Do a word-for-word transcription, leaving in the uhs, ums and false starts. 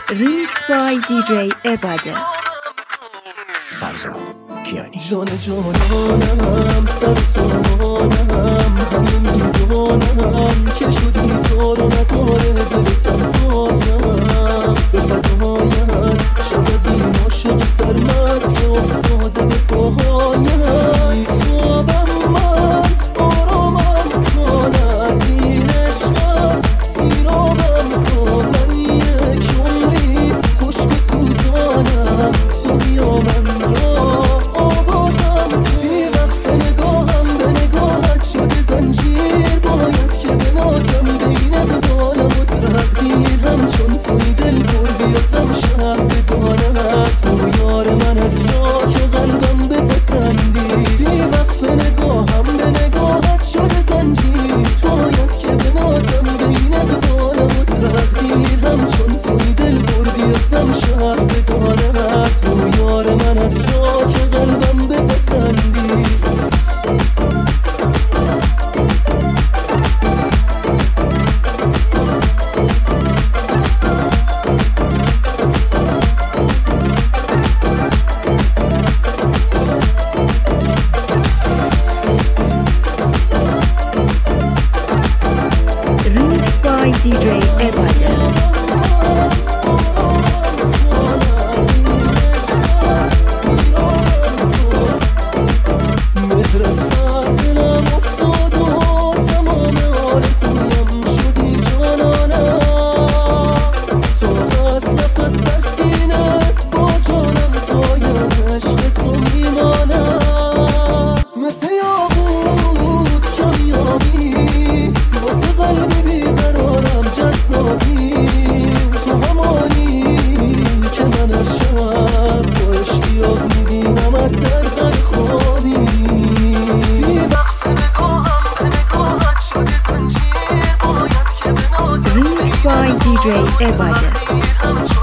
Remix by دی جی عباده. فرزا کیانی. جان جانم سر سامانم همه میدونم که شدی تو رو نداره دل تنهایم به فدایت شود این عاشق سرمست که افتاده به پاهایم صابم من آرامم کن از این عشقت سیرابم کن من یک عمریست خشک و سوزانم تو بیا من را آبادم بی وقت نگاهم به نگاهت شده زنجیر باید که بنازم بینت بالم و تقدیرم چون توی دل بر بیازم شهر بدانت تو یار من از یا که قلبم بپسندی بی وقت نگاهم به نگاهت شده زنجیر باید که بنازم بینت بالم و تقدیرم چون توی دل بر بیازم شهر بدانت تو یار من از یا که قلبم بپسندی Remix by دی جی عباده. مهرت بر دلم افتاد و تمام آرزویم شدی جانانم تو بس نفس در سینت با جانم پایم عشق تو میمانم مثل یاقوت کمیابی واسه قلبی بیقرارم جذابی تو همانی که من هر شب با اشتیاق میبینمت در هر خوابی بی وقت نگاهم به نگاهت شده زنجیر باید که بنازم Remix by دی جی عباده. تقدیرم